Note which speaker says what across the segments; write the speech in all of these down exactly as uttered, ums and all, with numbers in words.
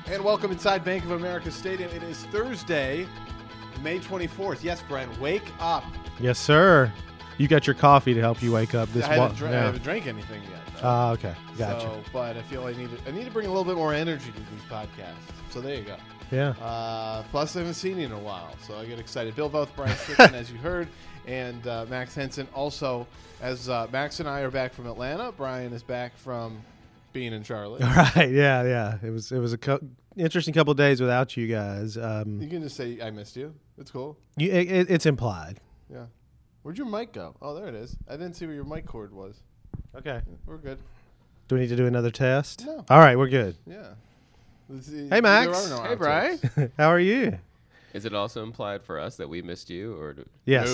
Speaker 1: And welcome inside Bank of America Stadium. It is Thursday, May twenty-fourth. Yes, Brian, wake up.
Speaker 2: Yes, sir. You got your coffee to help you wake up this
Speaker 1: I haven't,
Speaker 2: wa-
Speaker 1: dra-
Speaker 2: yeah.
Speaker 1: I haven't drank anything yet.
Speaker 2: Ah, okay. Gotcha.
Speaker 1: So, but I feel I need to, I need to bring a little bit more energy to these podcasts. So there you go.
Speaker 2: Yeah.
Speaker 1: Uh, plus, I haven't seen you in a while, so I get excited. Bill Voth, Brian Strickland, as you heard, and uh, Max Henson. Also, as uh, Max and I are back from Atlanta, Brian is back from being in Charlotte.
Speaker 2: All right. Yeah, yeah. It was it was a co- interesting couple of days without you guys. Um,
Speaker 1: You can just say I missed you. It's cool.
Speaker 2: you, it, it- it's implied.
Speaker 1: Yeah. Where'd your mic go? Oh, there it is. I didn't see where your mic cord was.
Speaker 2: Okay.
Speaker 1: We're good.
Speaker 2: Do we need to do another test?
Speaker 1: No.
Speaker 2: All right, we're good.
Speaker 1: Yeah.
Speaker 2: Hey, Max.
Speaker 1: There are no
Speaker 3: Hey, Brian.
Speaker 1: outtakes.
Speaker 2: How are you?
Speaker 3: Is it also implied for us that we missed you, or do-
Speaker 2: Yes.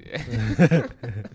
Speaker 1: No.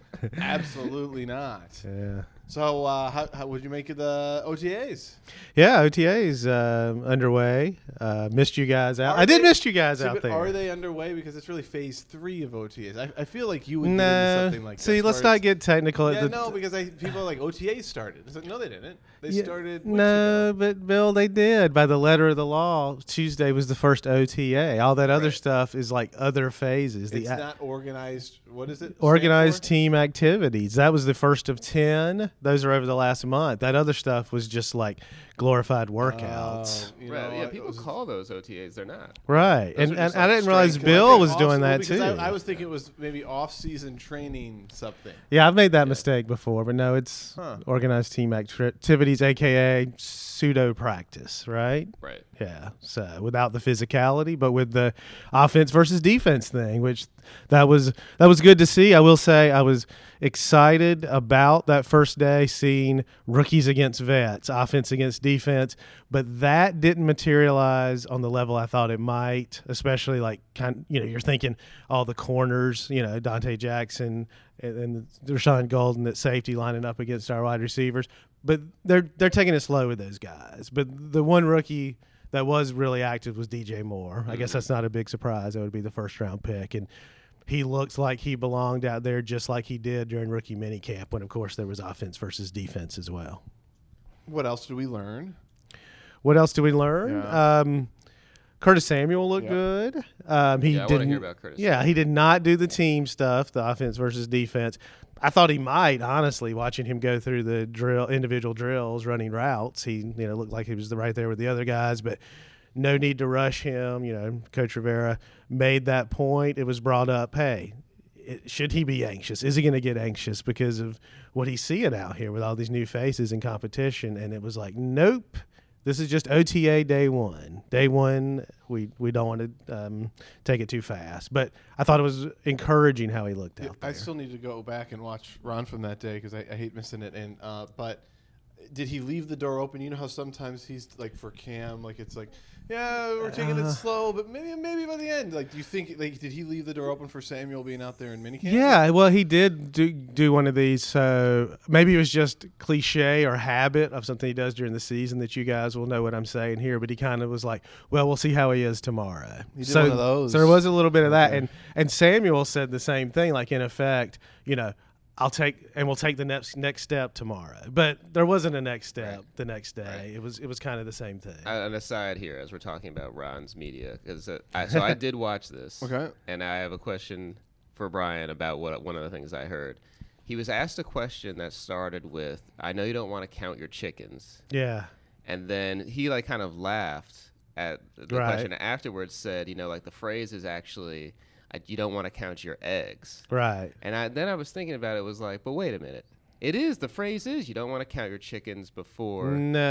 Speaker 1: Absolutely not.
Speaker 2: Yeah.
Speaker 1: So, uh, how, how would you make of the O T As?
Speaker 2: Yeah, O T A's um, underway. Uh, missed you guys out.
Speaker 1: Are
Speaker 2: I did
Speaker 1: they-
Speaker 2: miss you guys
Speaker 1: See,
Speaker 2: out
Speaker 1: but
Speaker 2: there.
Speaker 1: Are they underway? Because it's really phase three of O T As. I, I feel like you would get into
Speaker 2: No.
Speaker 1: something like
Speaker 2: See,
Speaker 1: this.
Speaker 2: let's
Speaker 1: where
Speaker 2: not
Speaker 1: it's-
Speaker 2: get technical. at
Speaker 1: Yeah,
Speaker 2: the
Speaker 1: no, because I, people are like O T As started. It's like, no, they didn't. They
Speaker 2: Yeah,
Speaker 1: started. weeks
Speaker 2: No,
Speaker 1: ago.
Speaker 2: but Bill, they did. By the letter of the law, Tuesday was the first O T A. All that other
Speaker 1: Right.
Speaker 2: stuff is like other phases.
Speaker 1: It's
Speaker 2: The a-
Speaker 1: not organized. What is it?
Speaker 2: organized
Speaker 1: stand for?
Speaker 2: team activities. That was the first of ten. Those are over the last month. That other stuff was just like glorified workouts.
Speaker 1: Oh, you
Speaker 3: Right,
Speaker 1: know,
Speaker 3: yeah,
Speaker 1: it
Speaker 3: people
Speaker 1: was-
Speaker 3: call those O T As. They're not.
Speaker 2: right.
Speaker 3: Those
Speaker 2: And,
Speaker 3: are
Speaker 2: and
Speaker 3: just,
Speaker 2: I
Speaker 3: like,
Speaker 2: didn't realize
Speaker 3: straight-
Speaker 2: Bill
Speaker 1: Like
Speaker 2: was
Speaker 1: off-
Speaker 2: doing that
Speaker 1: because
Speaker 2: too.
Speaker 1: I, I was thinking it was maybe off-season training something.
Speaker 2: yeah, I've made that mistake before, but no, it's
Speaker 1: Huh.
Speaker 2: organized team acti- activities, A K A pseudo practice, right?
Speaker 3: Right.
Speaker 2: Yeah, so without the physicality, but with the offense versus defense thing, which that was that was good to see. I will say I was excited about that first day, seeing rookies against vets, offense against defense, but that didn't materialize on the level I thought it might. Especially like kind, you know, you're thinking all the corners, you know, Dante Jackson and, and Rashawn Golden at safety lining up against our wide receivers, but they're they're taking it slow with those guys. But the one rookie that was really active was D J Moore. I guess that's not a big surprise. That would be the first round pick. And he looks like he belonged out there just like he did during rookie minicamp when, of course, there was offense versus defense as well.
Speaker 1: What else did we learn?
Speaker 2: What else did we learn?
Speaker 1: Yeah.
Speaker 2: Um, Curtis Samuel looked
Speaker 1: Yeah.
Speaker 2: good. Um, he
Speaker 3: Yeah, I wanna
Speaker 2: didn't,
Speaker 3: hear about Curtis
Speaker 2: Yeah, he did not do the team stuff, the offense versus defense. I thought he might, honestly, watching him go through the drill, individual drills, running routes. He, you know, looked like he was the, right there with the other guys, but no need to rush him. You know, Coach Rivera made that point. It was brought up, hey, it, should he be anxious? Is he going to get anxious because of what he's seeing out here with all these new faces and competition? And it was like, nope. This is just O T A day one. Day one, we, we don't want to um, take it too fast. But I thought it was encouraging how he looked out there.
Speaker 1: I still need to go back and watch Ron from that day because I, I hate missing it. And uh, but did he leave the door open? You know how sometimes he's like for Cam, like it's like, yeah, we're taking
Speaker 2: Uh,
Speaker 1: it slow, but maybe maybe by the end, like, do you think like did he leave the door open for Samuel being out there in minicamp?
Speaker 2: Yeah, well, he did do, do one of these. So maybe it was just cliche or habit of something he does during the season that you guys will know what I'm saying here. But he kind of was like, well, we'll see how he is tomorrow.
Speaker 1: He did
Speaker 2: so,
Speaker 1: one of those.
Speaker 2: So there was a little bit of that.
Speaker 1: Okay.
Speaker 2: And, and Samuel said the same thing, like in effect, you know, I'll take and we'll take the next next step tomorrow. But there wasn't a next step
Speaker 3: Right.
Speaker 2: the next day.
Speaker 3: Right.
Speaker 2: It was it was kind of the same thing.
Speaker 3: Uh, an aside here, as we're talking about Ron's media, because uh, I, so I did watch this.
Speaker 1: Okay.
Speaker 3: And I have a question for Brian about what one of the things I heard. He was asked a question that started with, "I know you don't want to count your chickens,"
Speaker 2: yeah.
Speaker 3: and then he like kind of laughed at the
Speaker 2: Right.
Speaker 3: question. And afterwards, said, "You know, like the phrase is actually, I, you don't want to count your eggs."
Speaker 2: Right.
Speaker 3: And I, then I was thinking about it, was like, but wait a minute. It is, the phrase is, you don't want to count your chickens before.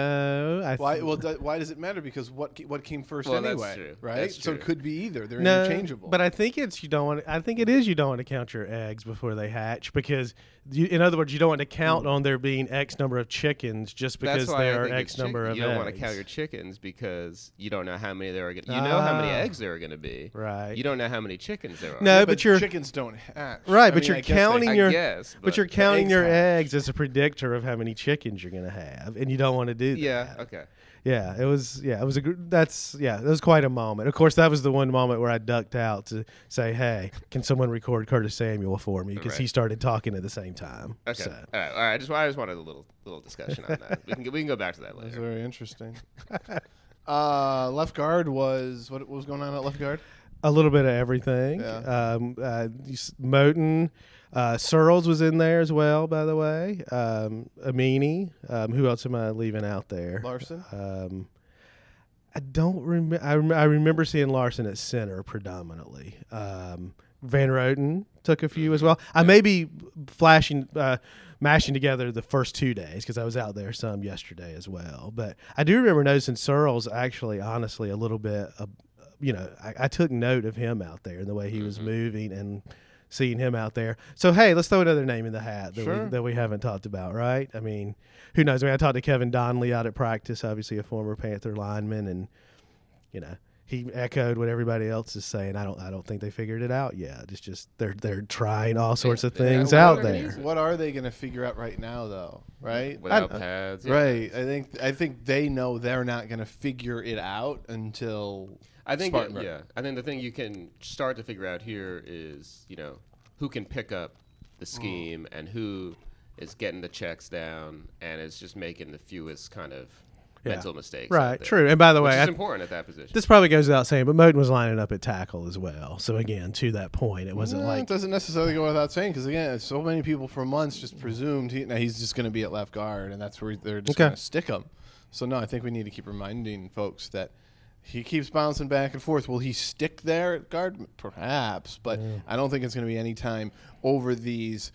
Speaker 2: No. I
Speaker 1: Why?
Speaker 2: th-
Speaker 1: Well, do, why does it matter? Because what ca- what came first
Speaker 3: Well, that's
Speaker 1: anyway,
Speaker 3: true.
Speaker 1: right?
Speaker 3: That's
Speaker 1: So it
Speaker 3: true.
Speaker 1: could be either. They're
Speaker 2: No,
Speaker 1: interchangeable.
Speaker 2: but I think it's you don't want. I think it is you don't want to count your eggs before they hatch because, you, in other words, you don't want to count on there being X number of chickens just because
Speaker 3: That's why
Speaker 2: there
Speaker 3: I
Speaker 2: are
Speaker 3: think
Speaker 2: X
Speaker 3: it's chick-
Speaker 2: number of
Speaker 3: You don't
Speaker 2: eggs.
Speaker 3: want to count your chickens because you don't know how many there are going to You know how many
Speaker 2: Ah.
Speaker 3: eggs there are going to be.
Speaker 2: Right.
Speaker 3: You don't know how many chickens there are.
Speaker 2: No,
Speaker 1: Yeah,
Speaker 2: but you're-
Speaker 1: chickens don't hatch.
Speaker 2: Right,
Speaker 1: I
Speaker 2: but
Speaker 1: mean,
Speaker 2: you're
Speaker 1: I guess they-
Speaker 2: counting
Speaker 3: I
Speaker 2: your-
Speaker 3: guess.
Speaker 2: But you're counting
Speaker 1: eggs
Speaker 2: your
Speaker 1: hatch.
Speaker 2: eggs as a predictor of how many chickens you're going to have, and you don't want to do that.
Speaker 3: Yeah, okay.
Speaker 2: Yeah, it was. Yeah, it was a. gr- That's yeah, it was quite a moment. Of course, that was the one moment where I ducked out to say, "Hey, can someone record Curtis Samuel for me?" Because he
Speaker 3: Right.
Speaker 2: started talking at the same time.
Speaker 3: Okay.
Speaker 2: So.
Speaker 3: All right. All right. I just, I just wanted a little little discussion on that. We can, we can go back to that
Speaker 1: That's
Speaker 3: later.
Speaker 1: very interesting. Uh, left guard was what, what was going on at left guard?
Speaker 2: A little bit of everything.
Speaker 1: Yeah.
Speaker 2: Um, uh, you s- Moten, uh, Searles was in there as well, by the way. Um, Amini. Um, who else am I leaving out there?
Speaker 1: Larson.
Speaker 2: Um, I don't remember. I, rem- I remember seeing Larson at center predominantly. Um, Van Roten took a few as well. I may be flashing, uh, mashing together the first two days because I was out there some yesterday as well. But I do remember noticing Searles actually, honestly, a little bit. Uh, you know, I, I took note of him out there and the way he was
Speaker 3: Mhm.
Speaker 2: moving and seeing him out there. So hey, let's throw another name in the hat that
Speaker 1: Sure.
Speaker 2: we that we haven't talked about, right? I mean, who knows? I mean, I talked to Kevin Donnelly out at practice, obviously a former Panther lineman, and you know, he echoed what everybody else is saying. I don't I don't think they figured it out yet. It's just they're they're trying all sorts of
Speaker 3: Yeah,
Speaker 2: things
Speaker 3: what
Speaker 2: out
Speaker 3: are
Speaker 2: there.
Speaker 3: these?
Speaker 1: What are they going to figure out right now, though? Right.
Speaker 3: Without
Speaker 2: I-
Speaker 3: pads. yeah.
Speaker 1: Right. I think I think they know they're not going to figure it out until
Speaker 3: I think,
Speaker 1: Spartan
Speaker 3: uh,
Speaker 1: Run.
Speaker 3: yeah. I think the thing you can start to figure out here is, you know, who can pick up the scheme and who is getting the checks down and is just making the fewest kind of
Speaker 2: Yeah.
Speaker 3: mental mistakes.
Speaker 2: Right,
Speaker 3: out there,
Speaker 2: true. And by the
Speaker 3: Which
Speaker 2: way,
Speaker 3: is
Speaker 2: I-
Speaker 3: important at that position.
Speaker 2: this probably goes without saying, but Moten was lining up at tackle as well. So again, to that point, it wasn't
Speaker 1: Well,
Speaker 2: like
Speaker 1: it doesn't necessarily go without saying because again, so many people for months just presumed he, now he's just going to be at left guard, and that's where they're just
Speaker 2: Okay.
Speaker 1: going to stick him. So no, I think we need to keep reminding folks that he keeps bouncing back and forth. Will he stick there at guard? Perhaps, but I don't think it's going to be any time over these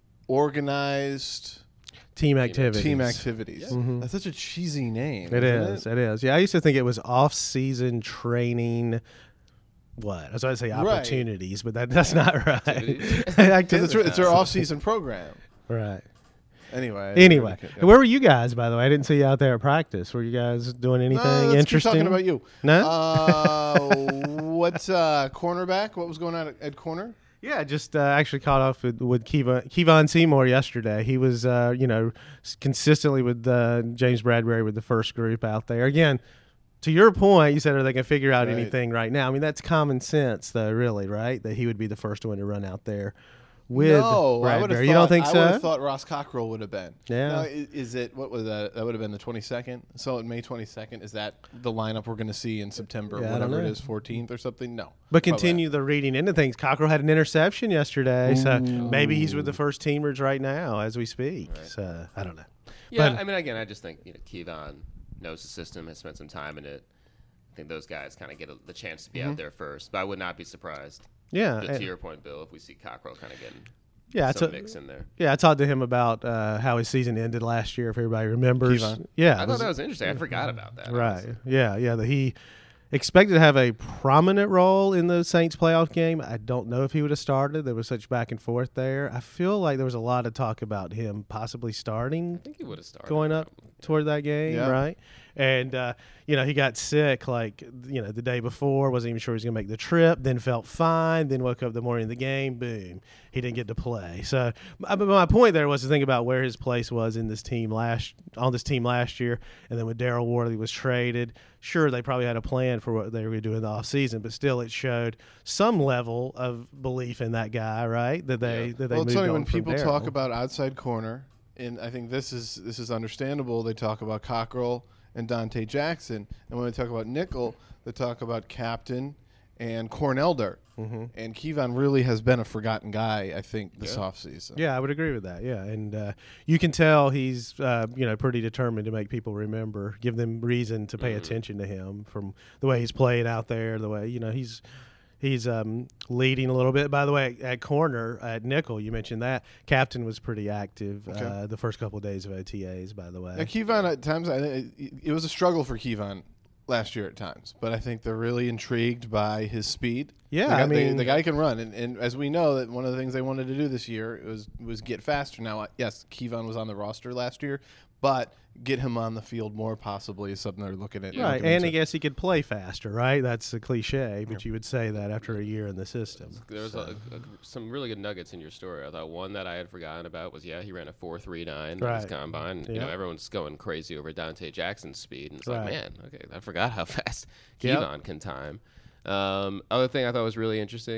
Speaker 1: organized
Speaker 2: team activities.
Speaker 1: team activities. That's such a cheesy name.
Speaker 2: It
Speaker 1: isn't
Speaker 2: is. It is. Yeah, I used to think it was off-season training. What I was going to say
Speaker 1: Right.
Speaker 2: opportunities, but that that's not right.
Speaker 3: Activities.
Speaker 1: Because it's, it's their off-season program.
Speaker 2: right.
Speaker 1: Anyway.
Speaker 2: Anyway,
Speaker 1: yeah.
Speaker 2: where were you guys? By the way, I didn't see you out there at practice. Were you guys doing anything
Speaker 1: Uh, let's keep
Speaker 2: interesting?
Speaker 1: talking about you.
Speaker 2: No?
Speaker 1: Uh, what's uh, cornerback? What was going on at, at corner?
Speaker 2: Yeah, just uh, actually caught off with, with Kevon, Kevon Seymour yesterday. He was, uh, you know, s- consistently with uh, James Bradbury with the first group out there. Again, to your point, you said, are they going to figure out
Speaker 1: Right.
Speaker 2: anything right now? I mean, that's common sense, though, really, right? That he would be the first one to run out there with
Speaker 1: no, I would have
Speaker 2: Bradbury.
Speaker 1: thought.
Speaker 2: You don't think
Speaker 1: I
Speaker 2: so?
Speaker 1: would have thought Ross Cockrell would have been.
Speaker 2: Yeah.
Speaker 1: Now, is, is it what was that? That would have been the twenty-second. So on May twenty-second, is that the lineup we're going to see in September,
Speaker 2: Yeah, I don't
Speaker 1: whatever it
Speaker 2: know.
Speaker 1: is, fourteenth or something? No.
Speaker 2: But
Speaker 1: Probably
Speaker 2: continue the reading into things. Cockrell had an interception yesterday, so maybe he's with the first teamers right now as we speak. So I don't know.
Speaker 3: Yeah,
Speaker 2: But-
Speaker 3: I mean, again, I just think you know Kevon knows the system, has spent some time in it. I think those guys kind of get a, the chance to be out there first. But I would not be surprised,
Speaker 2: Yeah,
Speaker 3: to,
Speaker 2: and-
Speaker 3: to your point, Bill, if we see Cockrell kind of getting
Speaker 2: yeah. I
Speaker 3: some
Speaker 2: took-
Speaker 3: mix in there.
Speaker 2: Yeah, I talked to him about uh, how his season ended last year. If everybody remembers,
Speaker 1: Kevon.
Speaker 2: yeah,
Speaker 3: I
Speaker 2: it
Speaker 3: thought that was interesting. I forgot about that.
Speaker 2: right.
Speaker 3: honestly.
Speaker 2: Yeah, yeah. That he expected to have a prominent role in the Saints playoff game. I don't know if he would have started. There was such back and forth there. I feel like there was a lot of talk about him possibly starting
Speaker 3: I think he would have started.
Speaker 2: going up toward that game,
Speaker 1: Yeah.
Speaker 2: right? And uh, you know, he got sick like you know the day before. Wasn't even sure he was going to make the trip. Then felt fine. Then woke up the morning of the game. Boom, he didn't get to play. So, my, but my point there was to think about where his place was in this team last on this team last year. And then when Daryl Worley was traded, sure they probably had a plan for what they were going to do in the offseason, but still it showed some level of belief in that guy, right? That they
Speaker 3: Yeah.
Speaker 2: that they
Speaker 1: Well, it's
Speaker 2: moved
Speaker 1: funny
Speaker 2: on
Speaker 1: when
Speaker 2: from
Speaker 1: people talk
Speaker 2: Daryl.
Speaker 1: about outside corner, and I think this is this is understandable. They talk about Cockrell and Dante Jackson, and when they talk about nickel, they talk about Captain and Cornelder. Mm-hmm. And Kevon really has been a forgotten guy, I think, this
Speaker 3: Yeah.
Speaker 1: offseason.
Speaker 2: Yeah, I would agree with that. Yeah, and uh, you can tell he's uh, you know pretty determined to make people remember, give them reason to pay
Speaker 3: Mm-hmm.
Speaker 2: attention to him from the way he's played out there, the way you know he's he's um, leading a little bit. By the way, at corner at nickel, you mentioned that Captain was pretty active
Speaker 1: Okay.
Speaker 2: uh, the first couple of days of O T As. By the way,
Speaker 1: Now, Kevon, at times, I think it, it was a struggle for Kevon last year at times, but I think they're really intrigued by his speed.
Speaker 2: Yeah,
Speaker 1: the guy,
Speaker 2: I mean-
Speaker 1: they, the guy can run, and, and as we know, that one of the things they wanted to do this year was was get faster. Now, uh, yes, Kevon was on the roster last year, but get him on the field more possibly is something they're looking at.
Speaker 2: right,
Speaker 1: looking
Speaker 2: and
Speaker 1: into.
Speaker 2: I guess he could play faster. Right, that's a cliche, but you would say that after a year in the system.
Speaker 3: There was a, a, some really good nuggets in your story. I thought one that I had forgotten about was yeah, he ran a four three nine at his
Speaker 2: Right.
Speaker 3: combine. You
Speaker 2: Yeah.
Speaker 3: know, everyone's going crazy over Dante Jackson's speed, and it's
Speaker 2: Right.
Speaker 3: like, man, okay, I forgot how fast
Speaker 2: Yep.
Speaker 3: Kevon can time. Um, other thing I thought was really interesting,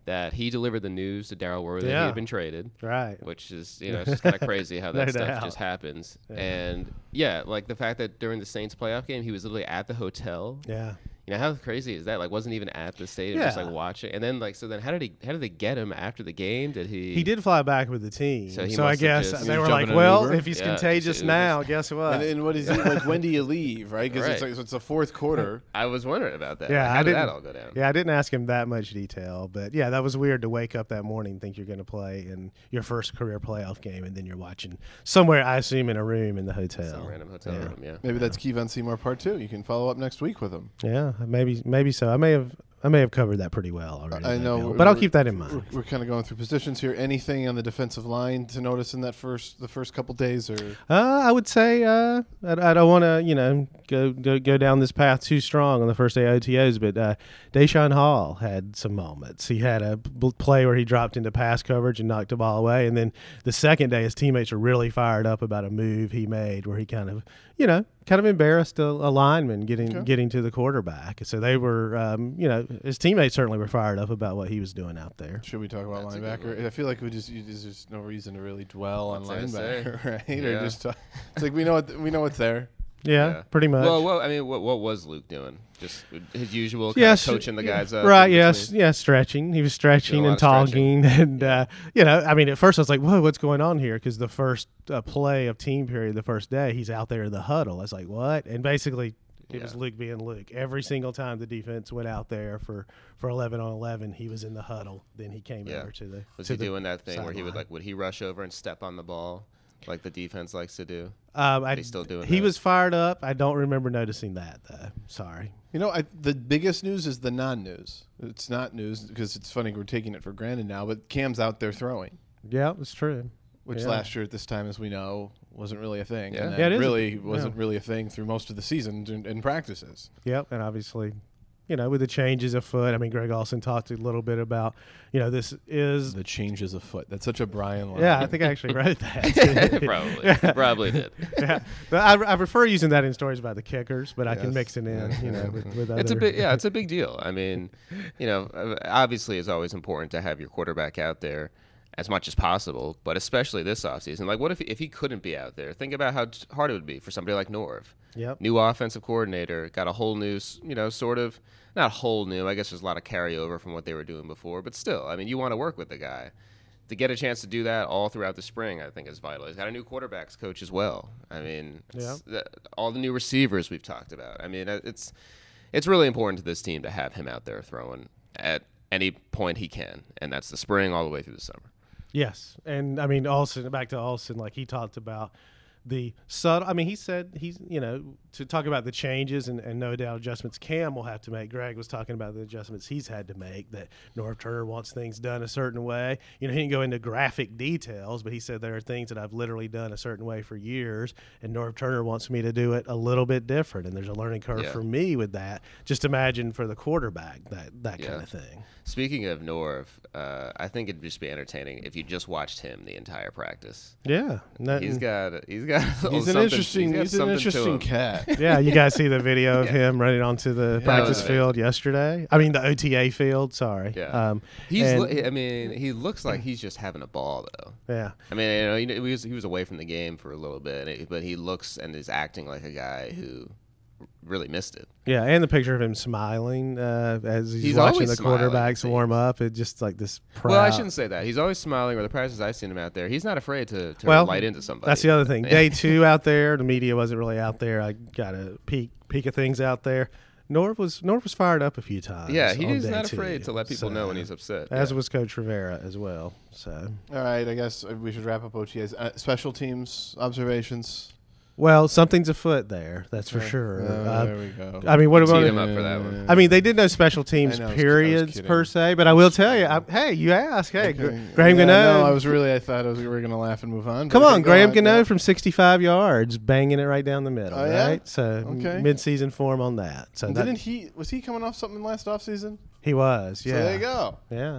Speaker 3: that he delivered the news to Darryl Worthy that
Speaker 2: Yeah.
Speaker 3: he had been traded.
Speaker 2: Right.
Speaker 3: Which is, you know, it's just kind of crazy how that
Speaker 2: No
Speaker 3: stuff
Speaker 2: doubt.
Speaker 3: just happens.
Speaker 2: Yeah.
Speaker 3: And yeah, like the fact that during the Saints playoff game, he was literally at the hotel.
Speaker 2: Yeah.
Speaker 3: You know, how crazy is that? Like, wasn't even at the stadium, just
Speaker 2: Yeah.
Speaker 3: like watching. And then, like, so then how did he? How did they get him after the game? Did he?
Speaker 2: He did fly back with the team.
Speaker 3: So
Speaker 2: So,
Speaker 3: he
Speaker 2: I
Speaker 3: must have
Speaker 2: guess
Speaker 3: just-
Speaker 2: they
Speaker 1: He
Speaker 2: were
Speaker 1: was
Speaker 2: like,
Speaker 1: jumping in an
Speaker 2: well,
Speaker 1: Uber?
Speaker 2: if he's
Speaker 3: Yeah,
Speaker 2: contagious
Speaker 3: just- it
Speaker 2: now,
Speaker 3: was-
Speaker 2: guess what?
Speaker 1: And, and what is he like? When do you leave? Right? Because it's
Speaker 3: Right.
Speaker 1: like so it's a fourth quarter.
Speaker 3: I was wondering about that.
Speaker 2: Yeah,
Speaker 3: Like, how
Speaker 2: I
Speaker 3: did
Speaker 2: didn't-
Speaker 3: that all go down?
Speaker 2: Yeah, I didn't ask him that much detail, but yeah, that was weird to wake up that morning and think you're going to play in your first career playoff game, and then you're watching somewhere, I assume, in a room in the hotel.
Speaker 3: Some random hotel
Speaker 2: yeah.
Speaker 3: room. Yeah.
Speaker 1: Maybe that's Kevon Seymour part two. You can follow up next week with him.
Speaker 2: Yeah, maybe maybe so. I may have I may have covered that pretty well already.
Speaker 1: I know,
Speaker 2: Bill,
Speaker 1: we're-
Speaker 2: but I'll
Speaker 1: we're-
Speaker 2: keep that in mind.
Speaker 1: We're, we're kind of going through positions here. Anything on the defensive line to notice in that first the first couple days, or
Speaker 2: Uh, I would say uh, I, I don't want to, you know, go, go go down this path too strong on the first day of O T Os, but uh, Deshaun Hall had some moments. He had a b- play where he dropped into pass coverage and knocked the ball away, and then the second day, his teammates were really fired up about a move he made where he kind of, you know, kind of embarrassed a, a lineman getting
Speaker 1: Okay.
Speaker 2: getting to the quarterback. So they were, um, you know, his teammates certainly were fired up about what he was doing out there.
Speaker 1: should we talk about
Speaker 3: That's a good
Speaker 1: linebacker?
Speaker 3: one.
Speaker 1: I feel like we just you, there's just no reason to really dwell on
Speaker 3: What's there to
Speaker 1: linebacker, right?
Speaker 3: Yeah.
Speaker 1: Or just talk, it's like we know what we know what's there.
Speaker 2: Yeah,
Speaker 3: Yeah.
Speaker 2: pretty much.
Speaker 3: Well, well, I mean, what, what was Luke doing? Just his usual kind
Speaker 2: Yes,
Speaker 3: of coaching the
Speaker 2: yeah.
Speaker 3: guys up.
Speaker 2: Right,
Speaker 3: in
Speaker 2: yes,
Speaker 3: between?
Speaker 2: yeah, stretching. He was stretching
Speaker 3: Doing a
Speaker 2: and
Speaker 3: lot of stretching.
Speaker 2: talking, and uh, you know, I mean, at first I was like, "Whoa, what's going on here?" Because the first uh, play of team period, the first day, he's out there in the huddle. I was like, "What?" And basically, it was
Speaker 3: Yeah.
Speaker 2: Luke being Luke. Every single time the defense went out there for for eleven on eleven, he was in the huddle. Then he came
Speaker 3: Yeah.
Speaker 2: over to the.
Speaker 3: Was
Speaker 2: to
Speaker 3: he
Speaker 2: the
Speaker 3: doing that thing where he would
Speaker 2: sideline.
Speaker 3: like would he rush over and step on the ball like the defense likes to do?
Speaker 2: Um, I,
Speaker 3: They still doing
Speaker 2: he
Speaker 3: that?
Speaker 2: was fired up. I don't remember noticing that though. Sorry.
Speaker 1: You know, I, the biggest news is the non-news. It's not news because it's funny we're taking it for granted now. But Cam's out there throwing,
Speaker 2: Yeah, it's true.
Speaker 1: which
Speaker 2: Yeah.
Speaker 1: last year at this time, as we know, wasn't really a thing.
Speaker 3: Yeah.
Speaker 1: and then
Speaker 2: Yeah, it is a-
Speaker 1: really wasn't
Speaker 2: yeah.
Speaker 1: really a thing through most of the season in, in practices.
Speaker 2: Yep, and obviously, you know, with the changes afoot, I mean, Greg Olson talked a little bit about, you know, this is.
Speaker 1: The changes afoot. That's such a Brian line.
Speaker 2: Yeah, I think I actually wrote that.
Speaker 3: Probably, probably did.
Speaker 2: yeah, but I, I prefer using that in stories about the kickers, but I can
Speaker 1: Yes.
Speaker 2: mix it in, you know, with, with other.
Speaker 3: It's a big, yeah, it's a big deal. I mean, you know, uh, obviously it's always important to have your quarterback out there as much as possible, but especially this offseason. Like, what if if he couldn't be out there? Think about how t- hard it would be for somebody like Norv.
Speaker 2: Yep.
Speaker 3: New offensive coordinator, got a whole new, s- you know, sort of, not whole new, I guess there's a lot of carryover from what they were doing before, but still, I mean, you want to work with the guy. To get a chance to do that all throughout the spring, I think is vital. He's got a new quarterbacks coach as well. I mean, it's- the- all the new receivers we've talked about. I mean, uh, it's it's really important to this team to have him out there throwing at any point he can, and that's the spring all the way through the summer.
Speaker 2: Yes, and I mean, Olsen. Back to Olsen, like he talked about the subtle. I mean, he said he's, you know, to talk about the changes and, and no doubt adjustments Cam will have to make. Greg was talking about the adjustments he's had to make, that Norv Turner wants things done a certain way. You know, he didn't go into graphic details, but he said there are things that I've literally done a certain way for years, and Norv Turner wants me to do it a little bit different, and there's a learning curve
Speaker 3: Yeah.
Speaker 2: for me with that. Just imagine for the quarterback that that
Speaker 3: Yeah.
Speaker 2: kind of thing.
Speaker 3: Speaking of Norv, uh, I think it'd just be entertaining if you just watched him the entire practice.
Speaker 2: Yeah, no-
Speaker 3: He's got he's got
Speaker 1: He's
Speaker 3: something-
Speaker 1: an interesting.
Speaker 3: got
Speaker 1: He's, an
Speaker 3: something to
Speaker 1: interesting
Speaker 3: him.
Speaker 1: cat.
Speaker 2: Yeah, you guys see the video of
Speaker 3: Yeah.
Speaker 2: him running onto the
Speaker 3: Yeah,
Speaker 2: practice
Speaker 3: that was
Speaker 2: field yesterday. I mean, the O T A field. Sorry.
Speaker 3: Yeah.
Speaker 2: Um,
Speaker 3: He's
Speaker 2: and-
Speaker 3: li- I mean, he looks like he's just having a ball though.
Speaker 2: yeah.
Speaker 3: I mean, you know, he, he was he was away from the game for a little bit, but he looks and is acting like a guy who really missed it.
Speaker 2: Yeah, and the picture of him smiling uh, as he's,
Speaker 3: He's
Speaker 2: watching
Speaker 3: always
Speaker 2: the
Speaker 3: smiling,
Speaker 2: quarterbacks
Speaker 3: it seems.
Speaker 2: warm up. It just like this. Proud.
Speaker 3: Well, I shouldn't say that. He's always smiling. Or the practices I've seen him out there, he's not afraid to, to
Speaker 2: Well,
Speaker 3: light into somebody.
Speaker 2: That's the other thing. Day two out there, the media wasn't really out there. I got a peek peek of things out there. Norv was Norv was fired up a few times.
Speaker 3: Yeah,
Speaker 2: on
Speaker 3: he's
Speaker 2: day
Speaker 3: not
Speaker 2: two,
Speaker 3: afraid to let people
Speaker 2: so-
Speaker 3: know when he's upset.
Speaker 2: As
Speaker 3: yeah.
Speaker 2: was Coach Rivera as well. So,
Speaker 1: All right, I guess we should wrap up O T As. Uh, special teams observations.
Speaker 2: well, something's afoot there. That's for
Speaker 1: Okay.
Speaker 2: sure.
Speaker 1: Uh,
Speaker 2: Uh,
Speaker 1: there we go.
Speaker 2: I mean, what
Speaker 3: Teed
Speaker 2: about?
Speaker 3: him up for that one.
Speaker 2: I mean, they did no special teams
Speaker 1: I know, I was- I was
Speaker 2: periods
Speaker 1: kidding.
Speaker 2: per se, but I will tell you, I, hey, you ask, hey, Gr-
Speaker 1: Okay.
Speaker 2: Graham
Speaker 1: yeah,
Speaker 2: Gano.
Speaker 1: No, I was really. I thought I was, we were going to laugh and move on.
Speaker 2: Come
Speaker 1: but
Speaker 2: on,
Speaker 1: okay, go
Speaker 2: Graham Gano
Speaker 1: yeah.
Speaker 2: from sixty-five yards, banging it right down the middle,
Speaker 1: Oh, yeah?
Speaker 2: right? So
Speaker 1: Okay.
Speaker 2: mid-season form on that. So
Speaker 1: And
Speaker 2: that,
Speaker 1: Didn't he? Was he coming off something last offseason?
Speaker 2: he was, yeah,
Speaker 1: So there you go.
Speaker 2: yeah.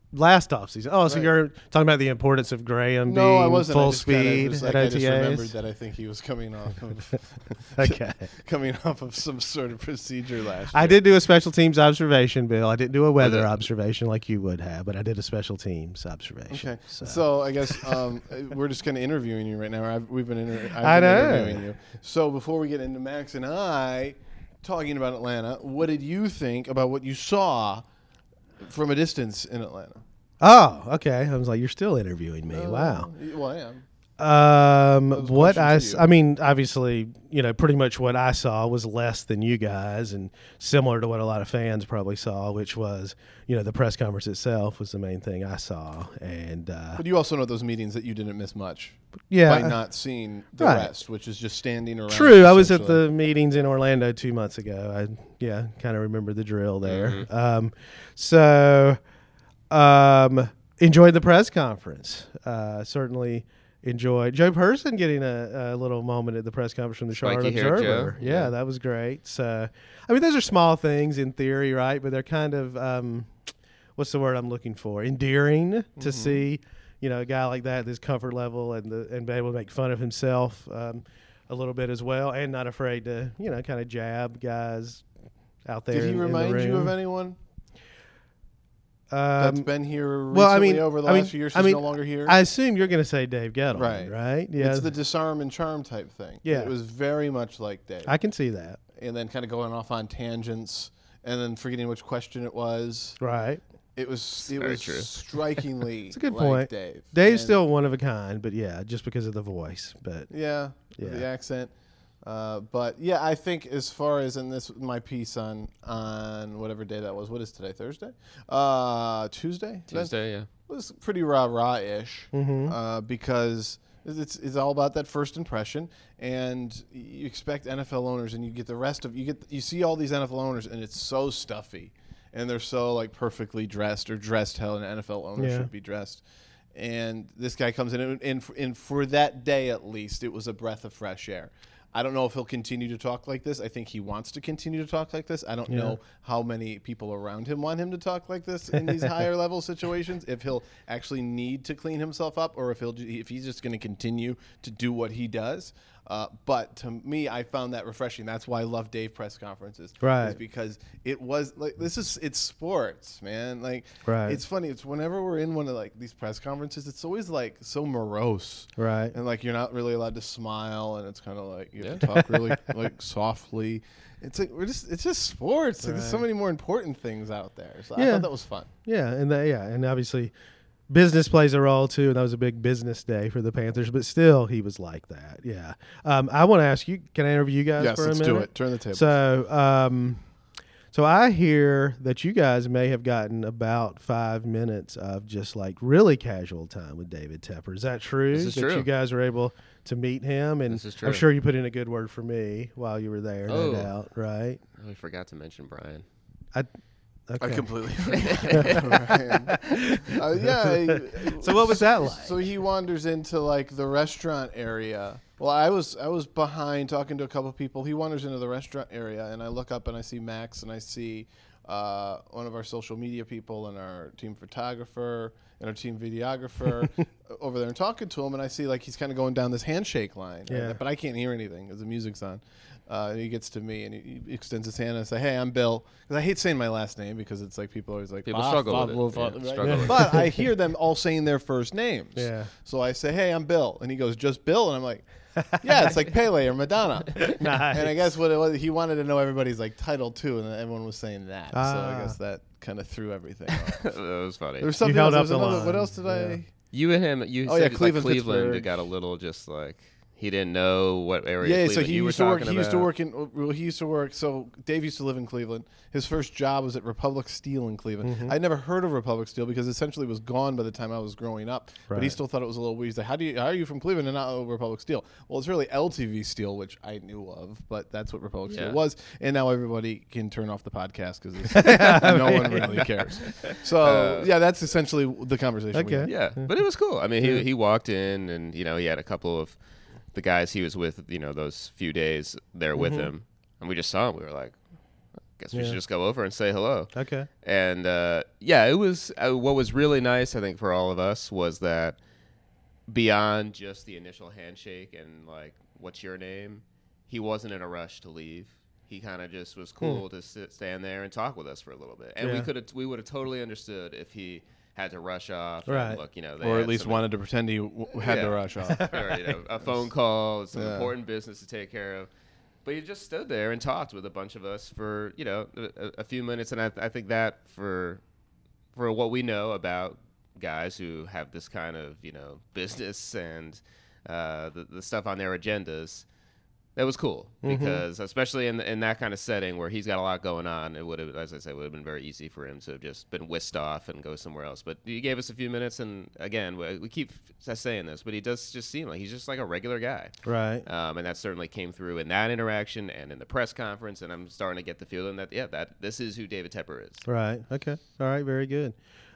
Speaker 2: last offseason. Oh, so
Speaker 1: Right.
Speaker 2: you're talking about the importance of Graham
Speaker 1: No,
Speaker 2: being
Speaker 1: I wasn't.
Speaker 2: full
Speaker 1: I just kinda
Speaker 2: speed
Speaker 1: was
Speaker 2: at
Speaker 1: like, I
Speaker 2: O T
Speaker 1: just remembered
Speaker 2: As?
Speaker 1: that I think he was coming off of
Speaker 2: Okay.
Speaker 1: coming off of some sort of procedure last year.
Speaker 2: I did do a special teams observation, Bill. I didn't do a weather
Speaker 3: it-
Speaker 2: observation like you would have, but I did a special teams observation.
Speaker 1: Okay,
Speaker 2: So,
Speaker 1: so, I guess um, we're just kind of interviewing you right now. Or I've, we've been, inter- I've
Speaker 2: I
Speaker 1: been
Speaker 2: know.
Speaker 1: interviewing you. So before we get into Max and I talking about Atlanta, what did you think about what you saw from a distance in Atlanta?
Speaker 2: oh, okay. I was like, you're still interviewing me.
Speaker 1: Uh,
Speaker 2: wow.
Speaker 1: Well, I am.
Speaker 2: Um,
Speaker 1: was a
Speaker 2: what
Speaker 1: question
Speaker 2: I,
Speaker 1: to
Speaker 2: s-
Speaker 1: you.
Speaker 2: I mean, obviously, you know, pretty much what I saw was less than you guys, and similar to what a lot of fans probably saw, which was, you know, the press conference itself was the main thing I saw, and uh,
Speaker 1: But you also know those meetings that you didn't miss much
Speaker 2: yeah,
Speaker 1: by not seeing the
Speaker 2: Right.
Speaker 1: rest, which is just standing around.
Speaker 2: true. I was at
Speaker 1: essentially.
Speaker 2: the meetings in Orlando two months ago. I yeah, kind of remember the drill there.
Speaker 3: Mhm.
Speaker 2: Um, so, um, enjoyed the press conference. Uh, certainly. Enjoyed Joe Person getting a, a little moment at the press conference from the Charlotte
Speaker 3: Spiky-haired
Speaker 2: Observer.
Speaker 3: Joe.
Speaker 2: Yeah,
Speaker 3: Yeah.
Speaker 2: that was great. So, I mean, those are small things in theory, right? But they're kind of, um, what's the word I'm looking for? Endearing to
Speaker 1: Mhm.
Speaker 2: see, you know, a guy like that, this comfort level, and the, and be able to make fun of himself um, a little bit as well, and not afraid to, you know, kind of jab guys out there.
Speaker 1: Did he
Speaker 2: in- in the
Speaker 1: remind you of
Speaker 2: room.
Speaker 1: anyone that's
Speaker 2: Um,
Speaker 1: been here recently
Speaker 2: well, I mean,
Speaker 1: over the
Speaker 2: I
Speaker 1: last
Speaker 2: mean-
Speaker 1: few years?
Speaker 2: I
Speaker 1: He's
Speaker 2: mean,
Speaker 1: no longer here.
Speaker 2: I assume you're going to say Dave Gettleman,
Speaker 1: Right.
Speaker 2: right? Yeah,
Speaker 1: It's the disarm and charm type thing.
Speaker 2: Yeah.
Speaker 1: It was very much like Dave.
Speaker 2: I can see that.
Speaker 1: and then kind of going off on tangents and then forgetting which question it was.
Speaker 2: Right.
Speaker 1: It was it
Speaker 3: Very
Speaker 1: was
Speaker 3: true.
Speaker 1: strikingly
Speaker 2: It's a good
Speaker 1: like
Speaker 2: point.
Speaker 1: Dave.
Speaker 2: Dave's
Speaker 1: And-
Speaker 2: still one of a kind, but yeah, just because of the voice. But
Speaker 1: yeah,
Speaker 2: Yeah.
Speaker 1: the accent. Uh, but yeah, I think as far as in this my piece on on whatever day that was. What is today? Thursday? Uh, Tuesday. That
Speaker 3: Tuesday, yeah.
Speaker 1: was pretty rah rah ish.
Speaker 2: Mhm.
Speaker 1: Uh, because it's it's all about that first impression, and you expect N F L owners, and you get the rest of you get you see all these N F L owners, and it's so stuffy, and they're so like perfectly dressed or dressed how an N F L owner
Speaker 2: Yeah.
Speaker 1: should be dressed. And this guy comes in, and, and, and for that day at least, it was a breath of fresh air. I don't know if he'll continue to talk like this. I think he wants to continue to talk like this. I don't
Speaker 2: Yeah.
Speaker 1: know how many people around him want him to talk like this in these higher level situations. If he'll actually need to clean himself up, or if he'll if he's just going to continue to do what he does. Uh, but to me, I found that refreshing. That's why I love Dave press conferences,
Speaker 2: Right.
Speaker 1: Is because it was like this is it's sports, man. Like
Speaker 2: Right.
Speaker 1: it's funny. It's whenever we're in one of like these press conferences, it's always like so morose.
Speaker 2: right.
Speaker 1: And like you're not really allowed to smile, and it's kind of like you have to talk really like softly. It's like we're just it's just sports. Like, there's so
Speaker 2: Right.
Speaker 1: many more important things out there. So I
Speaker 2: Yeah.
Speaker 1: thought that was fun.
Speaker 2: Yeah, and that, yeah, and obviously business plays a role too. And that was a big business day for the Panthers, but still he was like that. Yeah. Um, I want to ask you, can I interview you guys
Speaker 1: Yes,
Speaker 2: for a
Speaker 1: let's
Speaker 2: minute?
Speaker 1: do it. Turn the table.
Speaker 2: So, um, so I hear that you guys may have gotten about five minutes of just like really casual time with David Tepper. Is that true?
Speaker 3: This is
Speaker 2: that
Speaker 3: true.
Speaker 2: you guys were able to meet him, and
Speaker 3: This is
Speaker 2: I'm
Speaker 3: true.
Speaker 2: sure you put in a good word for me while you were there. No
Speaker 3: Oh.
Speaker 2: doubt, right?
Speaker 3: I really forgot to mention Brian.
Speaker 2: Okay.
Speaker 1: I completely forgot. Ryan. uh, yeah. I-
Speaker 2: So what was that like?
Speaker 1: So he wanders into like the restaurant area. Well, I was I was behind talking to a couple people. He wanders into the restaurant area, and I look up and I see Max, and I see uh, one of our social media people and our team photographer and our team videographer over there, and talking to him. And I see like he's kind of going down this handshake line,
Speaker 2: Yeah.
Speaker 1: but I can't hear anything because the music's on. Uh, and he gets to me and he, he extends his hand and I say, "Hey, I'm Bill." Because I hate saying my last name because it's like people always like
Speaker 3: People
Speaker 1: "Ah,
Speaker 3: struggle
Speaker 1: fuck,
Speaker 3: with it.
Speaker 1: well,
Speaker 3: Yeah,
Speaker 1: fuck," right?
Speaker 3: struggle with it.
Speaker 1: But I hear them all saying their first names.
Speaker 2: Yeah.
Speaker 1: So I say, "Hey, I'm Bill," and he goes, "Just Bill?" And I'm like, "Yeah, it's like Pele or Madonna."
Speaker 2: Nice.
Speaker 1: And I guess what it was, he wanted to know everybody's like title too, and everyone was saying that. So I
Speaker 2: Ah.
Speaker 1: guess that kind of threw everything off.
Speaker 3: That was funny.
Speaker 1: There was something
Speaker 2: held
Speaker 1: else.
Speaker 2: up
Speaker 1: There was
Speaker 2: the
Speaker 1: another, what
Speaker 2: line.
Speaker 1: else did
Speaker 2: Yeah.
Speaker 1: I?
Speaker 3: You and him, you
Speaker 1: Oh,
Speaker 3: said
Speaker 1: yeah,
Speaker 3: like
Speaker 1: Cleveland,
Speaker 3: Cleveland
Speaker 1: Pittsburgh.
Speaker 3: got a little just like he didn't know what area.
Speaker 1: Yeah,
Speaker 3: of
Speaker 1: so
Speaker 3: Cleveland
Speaker 1: he
Speaker 3: you were
Speaker 1: used to work.
Speaker 3: talking
Speaker 1: He used to
Speaker 3: about.
Speaker 1: work in. Well, he used to work. So Dave used to live in Cleveland. His first job was at Republic Steel in Cleveland.
Speaker 2: Mhm.
Speaker 1: I'd never heard of Republic Steel because essentially it was gone by the time I was growing up. But he
Speaker 2: Right.
Speaker 1: still thought it was a little weird. He's like, "How do you? How are you from Cleveland and not know Republic Steel?" Well, it's really L T V Steel, which I knew of, but that's what Republic
Speaker 3: Yeah.
Speaker 1: Steel was. And now everybody can turn off the podcast because no one really cares. So
Speaker 3: Uh,
Speaker 1: yeah, that's essentially the conversation. we
Speaker 2: Okay.
Speaker 1: had.
Speaker 3: Yeah, but it was cool. I mean,
Speaker 2: Yeah.
Speaker 3: he he walked in and you know he had a couple of the guys he was with, you know, those few days there with
Speaker 2: Mhm.
Speaker 3: him, and we just saw him. We were like, guess we
Speaker 2: Yeah.
Speaker 3: should just go over and say hello.
Speaker 2: Okay.
Speaker 3: And uh, yeah, it was uh, what was really nice, I think, for all of us was that beyond just the initial handshake and like, what's your name? He wasn't in a rush to leave. He kind of just was cool to sit, stand there and talk with us for a little bit. And we
Speaker 2: Yeah.
Speaker 3: could have, we would have totally understood if he had to rush off.
Speaker 2: Right.
Speaker 3: And look, you know, they
Speaker 1: Or
Speaker 3: had
Speaker 1: at least
Speaker 3: some-
Speaker 1: wanted to pretend he w- had
Speaker 3: Yeah.
Speaker 1: to rush off.
Speaker 3: or, you know, a phone call, some
Speaker 1: Yeah.
Speaker 3: important business to take care of. But he just stood there and talked with a bunch of us for, you know, a, a few minutes. And I, I think that for for what we know about guys who have this kind of, you know, business and uh, the, the stuff on their agendas, that was cool.
Speaker 2: Mm-hmm.
Speaker 3: Because especially in in that kind of setting where he's got a lot going on, it would have, as I said, would have been very easy for him to have just been whisked off and go somewhere else. But he gave us a few minutes, and again, we, we keep saying this, but he does just seem like he's just like a regular guy.
Speaker 2: Right.
Speaker 3: Um, and that certainly came through in that interaction and in the press conference. And I'm starting to get the feeling that, yeah, that this is who David Tepper is.
Speaker 2: Right. Okay. All right. Very good.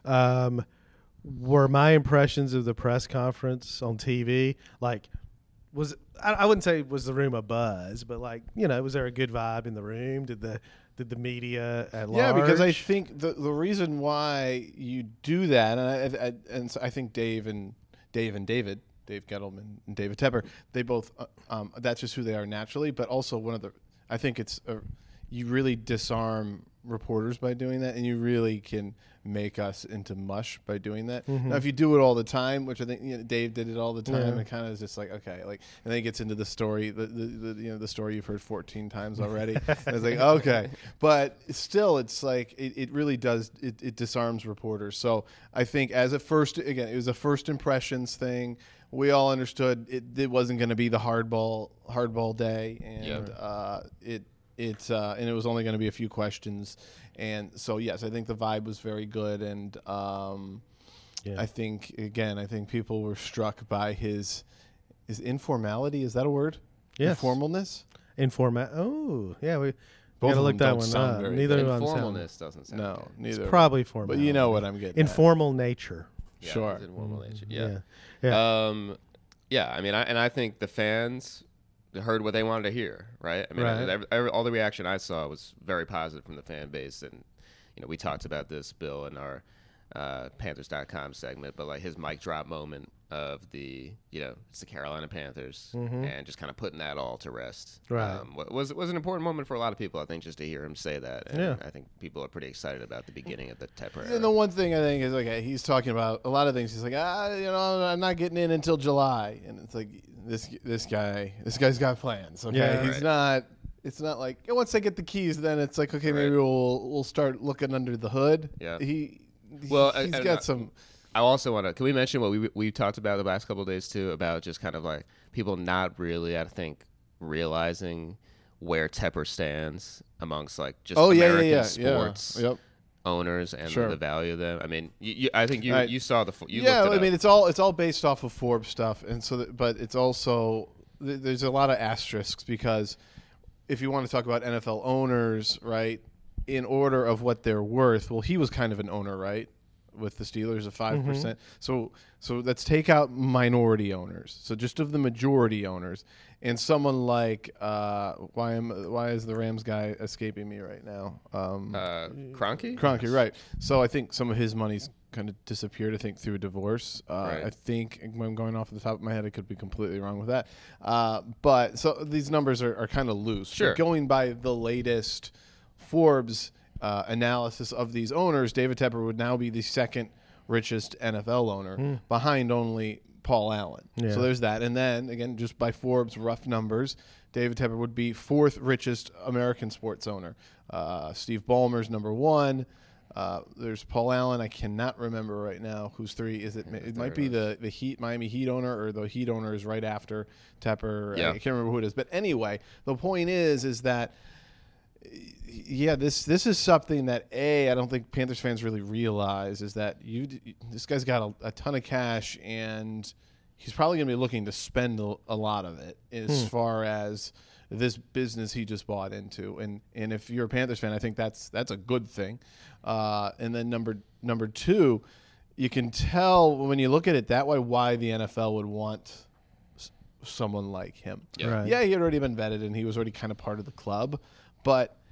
Speaker 2: Um, were my impressions of the press conference on T V like? Was I, I wouldn't say was the room a buzz, but like, you know, was there a good vibe in the room? Did the did the media at large?
Speaker 1: Yeah, because I think the the reason why you do that, and I, I, and so I think Dave and Dave and David, Dave Gettleman and David Tepper, they both, uh, um, that's just who they are naturally. But also one of the, I think it's a, you really disarm reporters by doing that, and you really can make us into mush by doing that.
Speaker 2: Mm-hmm.
Speaker 1: Now, if you do it all the time, which I think, you know, Dave did it all the time,
Speaker 2: Yeah.
Speaker 1: it kind of is just like, okay, like, and then he gets into the story, the, the, the you know the story you've heard fourteen times already. And it's like, okay, but still, it's like it, it really does it, it disarms reporters. So I think as a first, again, it was a first impressions thing. We all understood it, it wasn't going to be the hardball hardball day, and
Speaker 3: Yep.
Speaker 1: uh, it. It's uh, and it was only going to be a few questions, and so yes, I think the vibe was very good, and um,
Speaker 2: Yeah.
Speaker 1: I think again, I think people were struck by his his informality. Is that a word?
Speaker 2: Yes.
Speaker 1: Informalness.
Speaker 2: Informa- Oh, yeah. We, we
Speaker 1: Both
Speaker 2: gotta
Speaker 1: of
Speaker 2: look
Speaker 1: them
Speaker 2: that
Speaker 1: don't
Speaker 2: one
Speaker 1: sound
Speaker 2: up.
Speaker 1: very
Speaker 2: Neither
Speaker 1: good.
Speaker 2: of them sound.
Speaker 3: Informalness doesn't sound
Speaker 1: No,
Speaker 3: good.
Speaker 1: neither.
Speaker 2: It's probably formal.
Speaker 1: But you know what I'm getting. at.
Speaker 2: Informal nature.
Speaker 3: Yeah,
Speaker 1: Sure.
Speaker 3: it's informal nature.
Speaker 2: Yeah.
Speaker 3: Yeah.
Speaker 2: Yeah.
Speaker 3: Um, yeah, I mean, I, and I think the fans heard what they wanted to hear, right? I mean,
Speaker 2: Right.
Speaker 3: every, every, all the reaction I saw was very positive from the fan base, and you know, we talked about this, Bill, in our uh, Panthers dot com segment, but like his mic drop moment of the, you know, it's the Carolina Panthers, and just kind of putting that all to rest.
Speaker 2: Right.
Speaker 3: Um, wa- was was an important moment for a lot of people, I think, just to hear him say that. And
Speaker 2: Yeah.
Speaker 3: I think people are pretty excited about the beginning of the Tepper era.
Speaker 1: And the one thing I think is, okay, he's talking about a lot of things. He's like, ah, you know, I'm not getting in until July, and it's like this this guy, this guy's got plans. Okay,
Speaker 2: Yeah.
Speaker 1: he's
Speaker 3: Right.
Speaker 1: not. It's not like yeah, once I get the keys, then it's like okay, maybe
Speaker 3: Right.
Speaker 1: we'll we'll start looking under the hood.
Speaker 3: Yeah.
Speaker 1: he.
Speaker 3: Well,
Speaker 1: he's
Speaker 3: and-
Speaker 1: got
Speaker 3: and-
Speaker 1: some.
Speaker 3: I also want to. Can we mention what we we talked about the last couple of days too about just kind of like people not really, I think, realizing where Tepper stands amongst like just
Speaker 1: Oh yeah,
Speaker 3: American
Speaker 1: yeah, yeah,
Speaker 3: sports
Speaker 1: yeah. Yep.
Speaker 3: owners and
Speaker 1: Sure.
Speaker 3: the value of them. I mean, you, you, I think you
Speaker 1: Right.
Speaker 3: you saw the fo- you
Speaker 1: yeah,
Speaker 3: looked it
Speaker 1: I mean
Speaker 3: up.
Speaker 1: it's all it's all based off of Forbes stuff, and so that, but it's also th- there's a lot of asterisks because if you want to talk about N F L owners, right, in order of what they're worth, well, he was kind of an owner, right, with the Steelers of five percent. So so let's take out minority owners. So just of the majority owners, and someone like uh, why am why is the Rams guy escaping me right now? Um,
Speaker 3: uh, Kroenke.
Speaker 1: Kroenke, right. So I think some of his money's kind of disappeared, I think, through a divorce. Uh,
Speaker 3: Right.
Speaker 1: I think, I'm going off the top of my head, I could be completely wrong with that. Uh, but so these numbers are, are kind of loose. But
Speaker 3: Sure.
Speaker 1: going by the latest Forbes uh, analysis of these owners, David Tepper would now be the second richest N F L owner, behind only Paul Allen.
Speaker 2: Yeah.
Speaker 1: So there's that. And then, again, just by Forbes' rough numbers, David Tepper would be fourth richest American sports owner. Uh, Steve Ballmer's number one. Uh, there's Paul Allen. I cannot remember right now who's three. Is it? It might be the the Heat, Miami Heat owner, or the Heat owner is right after Tepper.
Speaker 3: Yeah.
Speaker 1: I can't remember who it is. But anyway, the point is, is that yeah, this this is something that a I don't think Panthers fans really realize is that you this guy's got a, a ton of cash and he's probably going to be looking to spend a, a lot of it as far as this business he just bought into, and and if you're a Panthers fan, I think that's that's a good thing. Uh, and then number number two, you can tell when you look at it that way why the N F L would want s- someone like him.
Speaker 3: Yeah.
Speaker 2: Right.
Speaker 1: Yeah, he had already been vetted and he was already kind of part of the club, but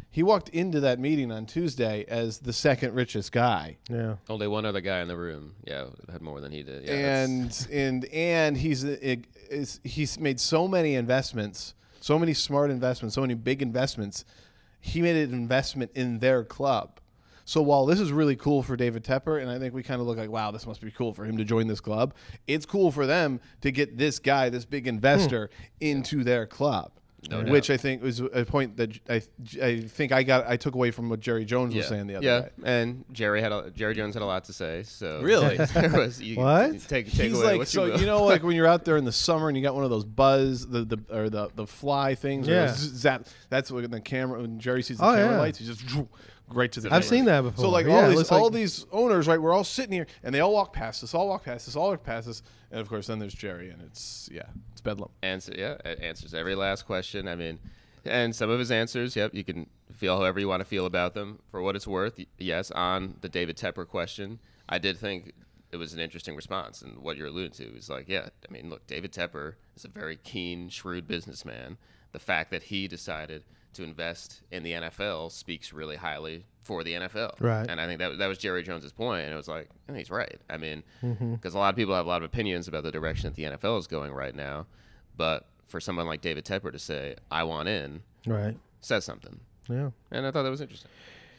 Speaker 1: he walked into that meeting on Tuesday as the second richest guy.
Speaker 2: Yeah.
Speaker 3: Only one other guy in the room, yeah, had more than he did. Yeah,
Speaker 1: and and and he's it, is, he's made so many investments, so many smart investments, so many big investments. He made an investment in their club. So while this is really cool for David Tepper, and I think we kind of look like, wow, this must be cool for him to join this club, it's cool for them to get this guy, this big investor, hmm. into their club. No which doubt. I think was a point that I I think I got I took away from what Jerry Jones
Speaker 3: yeah.
Speaker 1: was saying the other
Speaker 3: yeah.
Speaker 1: day.
Speaker 3: Yeah, and Jerry had a, Jerry Jones had a lot to say. So
Speaker 1: really,
Speaker 3: there was, you,
Speaker 2: what?
Speaker 3: You take take
Speaker 1: He's
Speaker 3: away
Speaker 1: like
Speaker 3: what
Speaker 1: so
Speaker 3: you, will.
Speaker 1: you know like when you're out there in the summer and you got one of those buzz the, the or the the fly things.
Speaker 2: Yeah,
Speaker 1: or zap, that's when the camera when Jerry sees the
Speaker 2: oh,
Speaker 1: camera
Speaker 2: yeah.
Speaker 1: lights, he just right to the.
Speaker 2: I've
Speaker 1: camera.
Speaker 2: seen that before.
Speaker 1: So like
Speaker 2: yeah,
Speaker 1: all these all
Speaker 2: like
Speaker 1: these owners, right? We're all sitting here and they all walk past us, all walk past us, all walk past us, and of course then there's Jerry and it's yeah, it's bedlam.
Speaker 3: Answer yeah, it answers every last question. I mean. And some of his answers, yep, you can feel however you want to feel about them. For what it's worth, yes, on the David Tepper question, I did think it was an interesting response. And what you're alluding to is like, yeah, I mean, look, David Tepper is a very keen, shrewd businessman. The fact that he decided to invest in the N F L speaks really highly for the N F L.
Speaker 2: Right.
Speaker 3: And I think that that was Jerry Jones's point, and it was like, oh, he's right. I mean, because
Speaker 2: mm-hmm.
Speaker 3: a lot of people have a lot of opinions about the direction that the N F L is going right now, but for someone like David Tepper to say, I want in,
Speaker 2: right,
Speaker 3: says something.
Speaker 2: Yeah.
Speaker 3: And I thought that was interesting.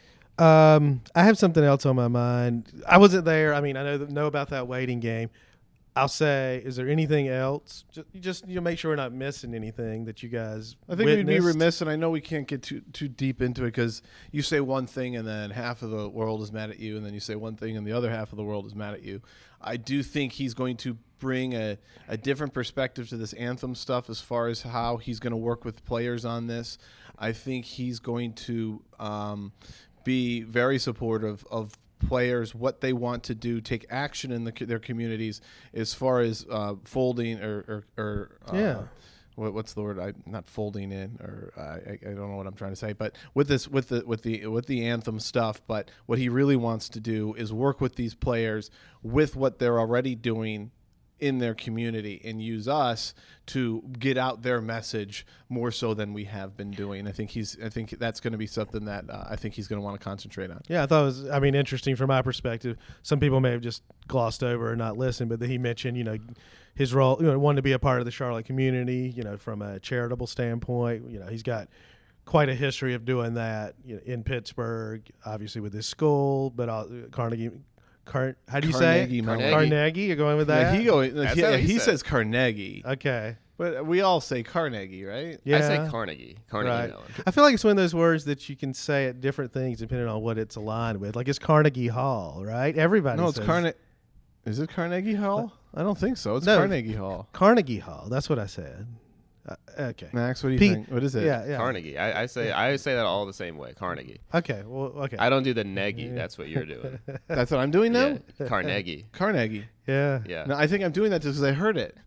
Speaker 2: Um, I have something else on my mind. I wasn't there. I mean, I know know about that waiting game. I'll say, is there anything else? Just, just you know, make sure we're not missing anything that you guys
Speaker 1: I think
Speaker 2: witnessed.
Speaker 1: we'd be remiss, and I know we can't get too too deep into it because you say one thing and then half of the world is mad at you, and then you say one thing and the other half of the world is mad at you. I do think he's going to bring a, a different perspective to this anthem stuff as far as how he's going to work with players on this. I think he's going to um, be very supportive of players, what they want to do, take action in the, their communities as far as uh, folding or, or, or uh,
Speaker 2: yeah.
Speaker 1: What, what's the word? I not folding in, or uh, I, I don't know what I'm trying to say. But with this, with the with the with the anthem stuff, but what he really wants to do is work with these players with what they're already doing in their community and use us to get out their message more so than we have been doing. I think he's. I think that's going to be something that uh, I think he's going to want to concentrate on.
Speaker 2: Yeah, I thought it was. I mean, interesting from my perspective. Some people may have just glossed over and not listened, but he mentioned, you know, his role, you know, wanted to be a part of the Charlotte community, you know, from a charitable standpoint. You know, he's got quite a history of doing that, you know, in Pittsburgh, obviously with his school, but uh, Carnegie. Car- how do you
Speaker 1: Carnegie
Speaker 2: say it?
Speaker 3: Carnegie.
Speaker 2: Carnegie. You're going with that?
Speaker 1: Yeah, he go.
Speaker 3: That's
Speaker 1: Yeah,
Speaker 3: how he
Speaker 1: he
Speaker 3: said.
Speaker 1: says Carnegie,
Speaker 2: Okay.
Speaker 1: but we all say Carnegie, right?
Speaker 2: Yeah.
Speaker 3: I say Carnegie. Carnegie
Speaker 2: Right.
Speaker 3: Mellon.
Speaker 2: I feel like it's one of those words that you can say at different things depending on what it's aligned with. Like it's Carnegie Hall, right? Everybody
Speaker 1: No, it's
Speaker 2: says
Speaker 1: Carnegie. Is it Carnegie Hall? I don't think so. It's
Speaker 2: No.
Speaker 1: Carnegie Hall.
Speaker 2: Carnegie Hall. That's what I said. Uh, okay.
Speaker 1: Max, what do you
Speaker 2: P-
Speaker 1: think? What is it?
Speaker 2: Yeah, yeah.
Speaker 3: Carnegie. I, I say I say that all the same way. Carnegie.
Speaker 2: Okay. Well, okay.
Speaker 3: I don't do the neggy. That's what you're doing.
Speaker 1: That's what I'm doing now?
Speaker 3: Yeah, Carnegie.
Speaker 1: Carnegie.
Speaker 2: yeah.
Speaker 3: Yeah.
Speaker 1: No, I think I'm doing that just because I heard it.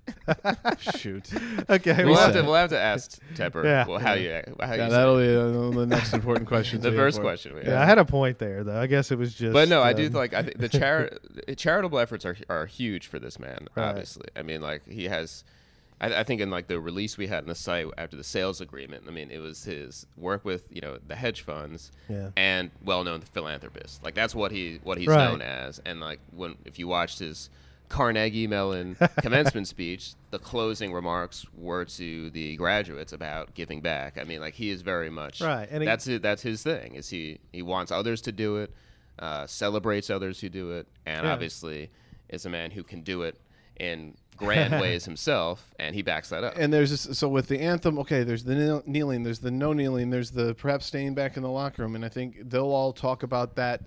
Speaker 1: Shoot.
Speaker 2: Okay.
Speaker 3: We'll
Speaker 2: we
Speaker 3: have
Speaker 2: said-
Speaker 3: to we'll have to ask Tepper.
Speaker 2: Yeah.
Speaker 3: Well, how you how
Speaker 1: Yeah,
Speaker 3: you
Speaker 1: that'll
Speaker 3: say
Speaker 1: be uh, the next important question.
Speaker 3: it. the
Speaker 1: to
Speaker 3: first
Speaker 1: for.
Speaker 3: question. We
Speaker 2: yeah,
Speaker 3: have.
Speaker 2: I had a point there, though. I guess it was just.
Speaker 3: But no, I do
Speaker 2: um,
Speaker 3: like I think the chari- charitable efforts are are huge for this man.
Speaker 2: Right.
Speaker 3: Obviously, I mean, like he has. I, I think in like the release we had in the site after the sales agreement, I mean, it was his work with you know the hedge funds
Speaker 2: Yeah.
Speaker 3: and well-known philanthropist. Like that's what he what he's
Speaker 2: Right.
Speaker 3: known as. And like when if you watched his Carnegie Mellon commencement speech, the closing remarks were to the graduates about giving back. I mean, like he is very much
Speaker 2: Right, and he-
Speaker 3: that's it, that's his thing. Is he he wants others to do it, uh, celebrates others who do it, and
Speaker 2: Yeah.
Speaker 3: obviously is a man who can do it in grand ways himself, and he backs that up.
Speaker 1: And there's this, so with the anthem, okay, there's the kneel- kneeling, there's the no kneeling, there's the perhaps staying back in the locker room, and I think they'll all talk about that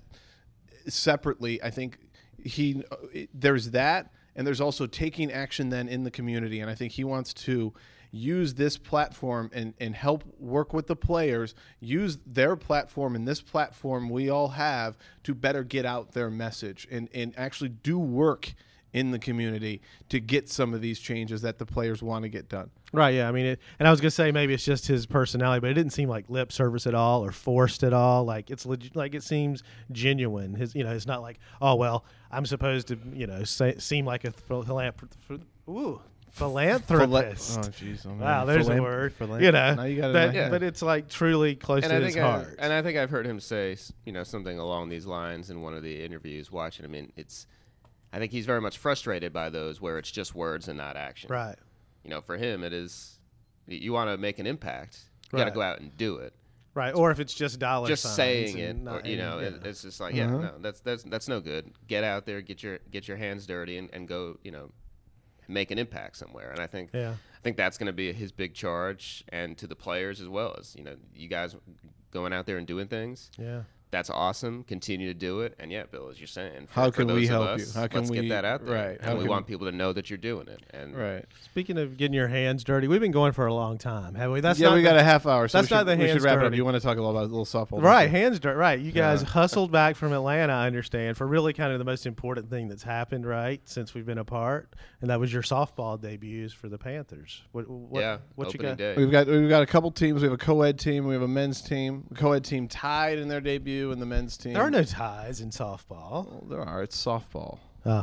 Speaker 1: separately. I think he there's that, and there's also taking action then in the community, and I think he wants to use this platform and, and help work with the players, use their platform and this platform we all have to better get out their message and, and actually do work in the community to get some of these changes that the players want to get done.
Speaker 2: Right, yeah. I mean, it, and I was gonna say maybe it's just his personality, but it didn't seem like lip service at all or forced at all. Like it's legit, like it seems genuine. His, you know, it's not like, oh well, I'm supposed to, you know, say, seem like a philanthropist. Ooh, Philanthropist.
Speaker 1: Oh, jeez. Oh,
Speaker 2: wow,
Speaker 1: man.
Speaker 2: there's
Speaker 1: Philan-
Speaker 2: a word.
Speaker 1: philan-
Speaker 2: You know,
Speaker 1: Now you got
Speaker 2: that,
Speaker 3: Yeah.
Speaker 2: but it's like truly close
Speaker 3: And
Speaker 2: to
Speaker 3: I
Speaker 2: his
Speaker 3: think I,
Speaker 2: heart.
Speaker 3: and I think I've heard him say, s- you know, something along these lines in one of the interviews. Watching him, and it's, I think he's very much frustrated by those where it's just words and not action.
Speaker 2: right.
Speaker 3: You know, for him, it is. y- You want to make an impact, you got
Speaker 2: Right.
Speaker 3: to go out and do it.
Speaker 2: Right. Or if it's just dollar
Speaker 3: Just
Speaker 2: signs
Speaker 3: saying it,
Speaker 2: and not-
Speaker 3: or, you know,
Speaker 2: and,
Speaker 3: it,
Speaker 2: yeah.
Speaker 3: it's just like, yeah,
Speaker 1: Uh-huh.
Speaker 3: no, that's that's that's no good. Get out there, get your get your hands dirty, and, and go, you know, make an impact somewhere. And I think
Speaker 2: Yeah.
Speaker 3: I think that's going to be his big charge, and to the players as well as, you know, you guys going out there and doing things.
Speaker 2: Yeah.
Speaker 3: That's awesome. Continue to do it. And yeah, Bill, as you're saying, for,
Speaker 1: How
Speaker 3: for
Speaker 1: can we
Speaker 3: those of
Speaker 1: help
Speaker 3: us,
Speaker 1: you? How can
Speaker 3: let's
Speaker 1: we-
Speaker 3: get that out there.
Speaker 1: right. How
Speaker 3: And we
Speaker 1: can-
Speaker 3: want people to know that you're doing it. And
Speaker 1: Right.
Speaker 2: Speaking of getting your hands dirty, we've been going for a long time, have we? That's
Speaker 1: yeah,
Speaker 2: not
Speaker 1: we
Speaker 2: the-
Speaker 1: got a half hour, so
Speaker 2: that's
Speaker 1: we
Speaker 2: not
Speaker 1: should,
Speaker 2: the
Speaker 1: we should
Speaker 2: hands
Speaker 1: wrap it up.
Speaker 2: dirty.
Speaker 1: You want to talk a little about a little softball?
Speaker 2: Right, hands dirty. Right, you guys
Speaker 1: Yeah.
Speaker 2: hustled back from Atlanta. I understand for really kind of the most important thing that's happened, right, since we've been apart, and that was your softball debuts for the Panthers. What? what
Speaker 3: yeah,
Speaker 2: what you
Speaker 3: opening
Speaker 2: got?
Speaker 3: day.
Speaker 1: We've got we've got a couple teams. We have a co-ed team. We have a men's team. The co-ed team tied in their debut, and the men's team.
Speaker 2: There are no ties in softball.
Speaker 1: Well, there are. It's softball.
Speaker 2: Oh,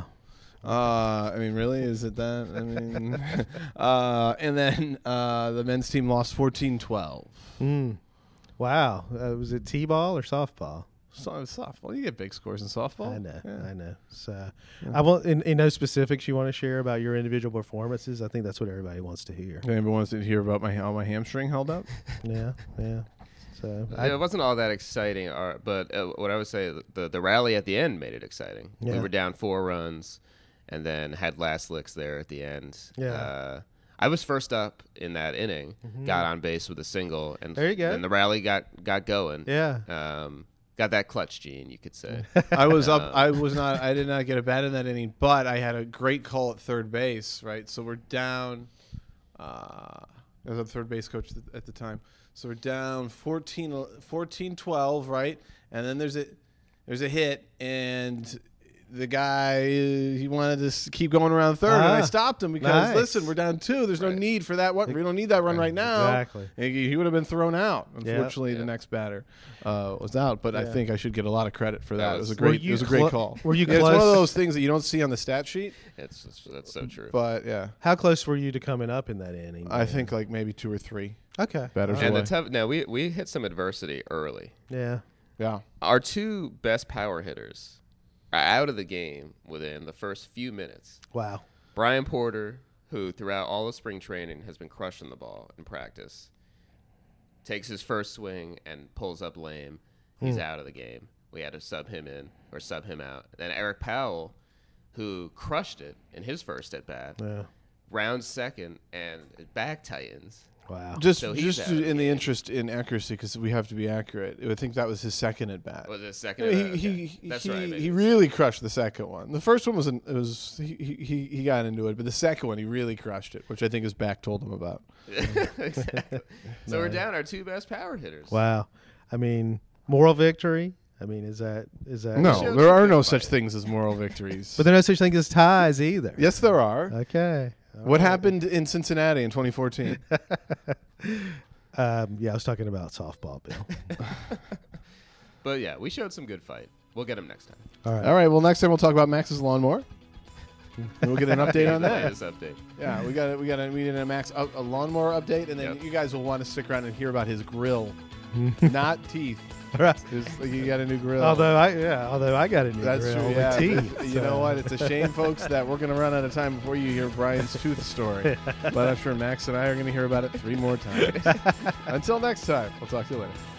Speaker 1: Uh, I mean, really, is it that? I mean, uh, and then uh, the men's team lost fourteen twelve.
Speaker 2: mm. Wow. Uh, was it t-ball or softball?
Speaker 1: So softball, you get big scores in softball.
Speaker 2: I know,
Speaker 1: Yeah.
Speaker 2: I know. So, I want in, in no specifics you want to share about your individual performances. I think that's what everybody wants to hear.
Speaker 1: Anybody wants to hear about my how my hamstring held up?
Speaker 2: Yeah, yeah. So,
Speaker 3: Yeah,
Speaker 2: I,
Speaker 3: it wasn't all that exciting, uh, but uh, what I would say, the the rally at the end made it exciting. We
Speaker 2: Yeah.
Speaker 3: were down four runs, and then had last licks there at the end.
Speaker 2: Yeah.
Speaker 3: Uh, I was first up in that inning, got on base with a single, and
Speaker 2: There you go.
Speaker 3: And the rally got got going.
Speaker 2: yeah.
Speaker 3: Um, got that clutch gene, you could say.
Speaker 1: I was up. I was not. I did not get a bat in that inning, but I had a great call at third base. Right, so we're down. Uh, I was a third base coach th- at the time. So we're down fourteen, fourteen twelve, right? And then there's a there's a hit, and the guy uh, he wanted to s- keep going around third, and I
Speaker 2: Ah,
Speaker 1: stopped him because
Speaker 2: nice.
Speaker 1: listen, we're down two. There's no
Speaker 3: Right.
Speaker 1: need for that. What we don't need that run right now.
Speaker 2: Exactly.
Speaker 1: And he, he would have been thrown out.
Speaker 2: Yeah.
Speaker 1: Unfortunately,
Speaker 3: Yeah.
Speaker 1: the next batter uh, was out. But I
Speaker 2: Yeah.
Speaker 1: think I should get a lot of credit for that.
Speaker 3: That
Speaker 1: It was a
Speaker 3: was-
Speaker 2: Were
Speaker 1: great.
Speaker 2: you
Speaker 1: It was a great
Speaker 2: clo-
Speaker 1: call.
Speaker 2: were you
Speaker 1: Yeah, it's one of
Speaker 2: close?
Speaker 1: those things that you don't see on the stat sheet.
Speaker 3: It's, it's that's so true.
Speaker 1: But yeah,
Speaker 2: How close were you to coming up in that inning?
Speaker 1: I
Speaker 2: Dan?
Speaker 1: think like maybe two or three.
Speaker 2: Okay.
Speaker 1: Batters
Speaker 2: All
Speaker 3: and
Speaker 2: right.
Speaker 3: the tough. Now we we hit some adversity early.
Speaker 2: Yeah.
Speaker 1: Yeah.
Speaker 3: Our two best power hitters are out of the game within the first few minutes.
Speaker 2: Wow.
Speaker 3: Brian Porter, who throughout all of spring training has been crushing the ball in practice, takes his first swing and pulls up lame. He's out of the game. We had to sub him in or sub him out. Then Eric Powell, who crushed it in his first at bat,
Speaker 2: Yeah.
Speaker 3: rounds second and his back tightens.
Speaker 2: Wow.
Speaker 1: Just
Speaker 3: So he's
Speaker 1: just
Speaker 3: out of
Speaker 1: in
Speaker 3: the
Speaker 1: the
Speaker 3: game.
Speaker 1: interest in accuracy, because we have to be accurate. I think that was his second at bat.
Speaker 3: Was it second?
Speaker 1: I mean,
Speaker 3: at bat?
Speaker 1: he,
Speaker 3: Okay.
Speaker 1: he,
Speaker 3: That's
Speaker 1: he,
Speaker 3: right. maybe
Speaker 1: he
Speaker 3: it was-
Speaker 1: really crushed the second one. The first one was an, it was he, he he got into it, but the second one he really crushed it, which I think his back told him about.
Speaker 3: exactly. So we're down our two best power hitters.
Speaker 2: Wow. I mean, moral victory. I mean, is that is that
Speaker 1: No,
Speaker 3: showed
Speaker 1: there
Speaker 3: some
Speaker 1: are
Speaker 3: good
Speaker 1: no
Speaker 3: fight.
Speaker 1: such things as moral victories.
Speaker 2: But there's no such thing as ties either.
Speaker 1: yes, there are.
Speaker 2: Okay. All
Speaker 1: What
Speaker 2: right.
Speaker 1: happened in Cincinnati in twenty fourteen?
Speaker 2: Um, yeah, I was talking about softball, Bill.
Speaker 3: But yeah, we showed some good fight. We'll get him next time.
Speaker 2: All right.
Speaker 1: All right. Well, next time we'll talk about Max's lawnmower. And we'll get an update on
Speaker 3: The
Speaker 1: that.
Speaker 3: latest update.
Speaker 1: Yeah, we got a, we got a, we did a Max a, a lawnmower update, and then
Speaker 3: Yep.
Speaker 1: you guys will want to stick around and hear about his grill, not teeth.
Speaker 2: All right.
Speaker 1: His, you got a new grill.
Speaker 2: Although I yeah, although I got a new
Speaker 1: That's
Speaker 2: grill
Speaker 1: true.
Speaker 2: with
Speaker 1: Yeah,
Speaker 2: teeth.
Speaker 1: you know what? It's a shame, folks, that we're going to run out of time before you hear Brian's tooth story. But I'm sure Max and I are going to hear about it three more times. Until next time, we'll talk to you later.